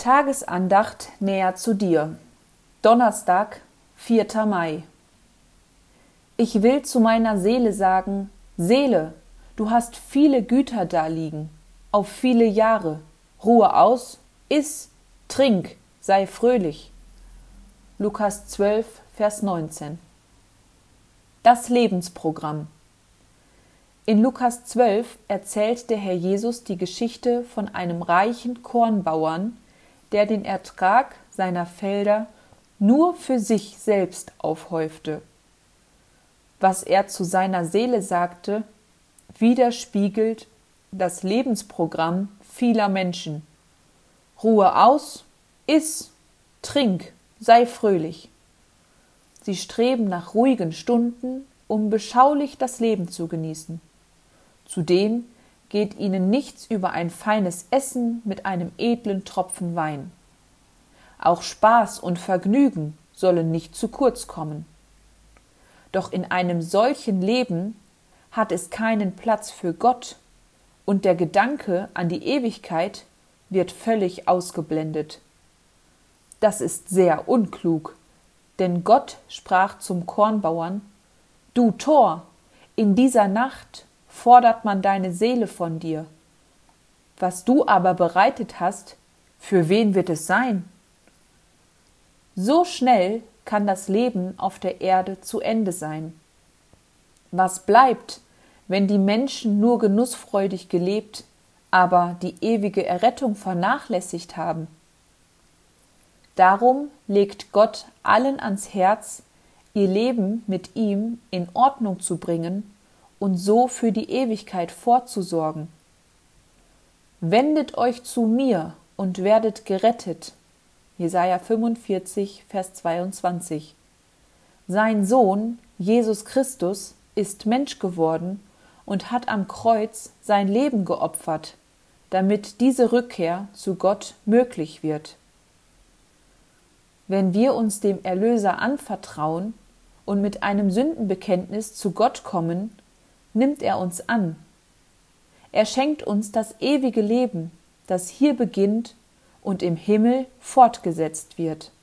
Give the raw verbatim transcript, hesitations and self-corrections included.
Tagesandacht näher zu dir. Donnerstag, vierter Mai. Ich will zu meiner Seele sagen: Seele, du hast viele Güter daliegen, auf viele Jahre. Ruhe aus, iss, trink, sei fröhlich. Lukas zwölf, Vers neunzehn. Das Lebensprogramm. In Lukas zwölf erzählt der Herr Jesus die Geschichte von einem reichen Kornbauern, der den Ertrag seiner Felder nur für sich selbst aufhäufte. Was er zu seiner Seele sagte, widerspiegelt das Lebensprogramm vieler Menschen. Ruhe aus, iss, trink, sei fröhlich. Sie streben nach ruhigen Stunden, um beschaulich das Leben zu genießen. Zudem geht ihnen nichts über ein feines Essen mit einem edlen Tropfen Wein. Auch Spaß und Vergnügen sollen nicht zu kurz kommen. Doch in einem solchen Leben hat es keinen Platz für Gott, und der Gedanke an die Ewigkeit wird völlig ausgeblendet. Das ist sehr unklug, denn Gott sprach zum Kornbauern: Du Tor, in dieser Nacht fordert man deine Seele von dir. Was du aber bereitet hast, für wen wird es sein? So schnell kann das Leben auf der Erde zu Ende sein. Was bleibt, wenn die Menschen nur genussfreudig gelebt, aber die ewige Errettung vernachlässigt haben? Darum legt Gott allen ans Herz, ihr Leben mit ihm in Ordnung zu bringen und so für die Ewigkeit vorzusorgen. Wendet euch zu mir und werdet gerettet. Jesaja fünfundvierzig, Vers zweiundzwanzig. Sein Sohn, Jesus Christus, ist Mensch geworden und hat am Kreuz sein Leben geopfert, damit diese Rückkehr zu Gott möglich wird. Wenn wir uns dem Erlöser anvertrauen und mit einem Sündenbekenntnis zu Gott kommen, nimmt er uns an. Er schenkt uns das ewige Leben, das hier beginnt und im Himmel fortgesetzt wird.